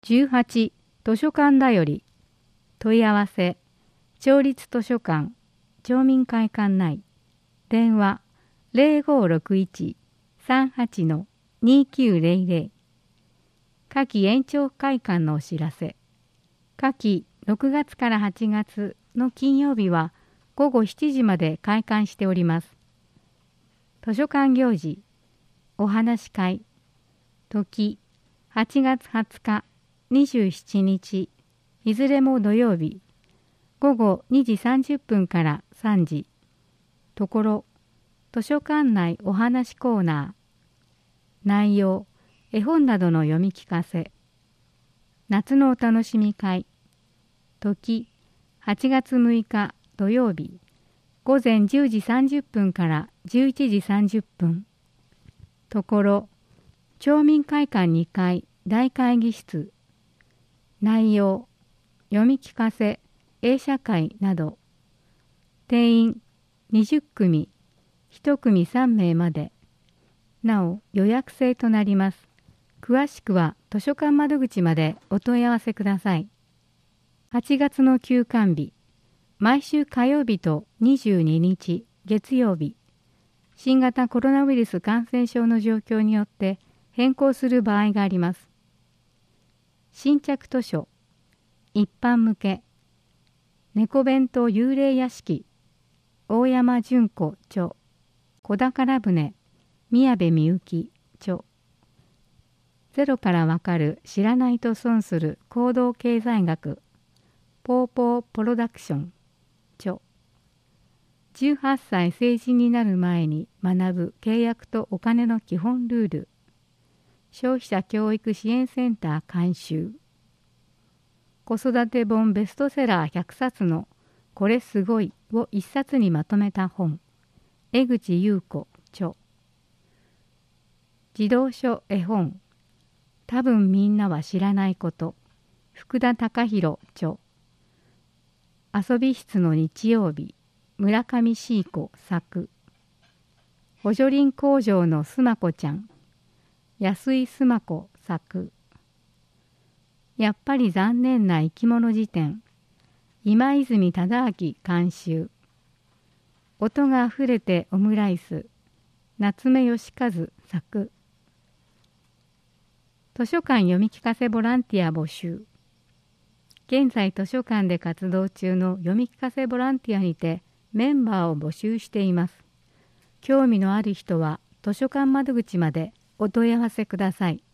18図書館だより問い合わせ町立図書館町民会館内電話0561-38-2900夏季延長会館のお知らせ。夏季6月から8月の金曜日は午後7時まで開館しております。図書館行事お話し会時8月20日27日いずれも土曜日午後2時30分から3時ところ図書館内お話コーナー内容絵本などの読み聞かせ夏のお楽しみ会時8月6日土曜日午前10時30分から11時30分ところ町民会館2階大会議室内容読み聞かせ映写会など定員20組1組3名までなお予約制となります。詳しくは図書館窓口までお問い合わせください。8月の休館日毎週火曜日と22日月曜日新型コロナウイルス感染症の状況によって変更する場合があります。新着図書一般向け猫弁当幽霊屋敷大山純子著小宝船宮部みゆき著ゼロからわかる知らないと損する行動経済学ポーポープロダクション著18歳成人になる前に学ぶ契約とお金の基本ルール消費者教育支援センター監修子育て本ベストセラー100冊のこれすごいを一冊にまとめた本江口優子著児童書絵本多分みんなは知らないこと福田隆弘著遊び室の日曜日村上シー子作補助輪工場のすまこちゃん安井すま子作やっぱり残念な生き物辞典今泉忠明監修音があふれてオムライス夏目義和作図書館読み聞かせボランティア募集現在図書館で活動中の読み聞かせボランティアにてメンバーを募集しています。興味のある人は図書館窓口までお問い合わせください。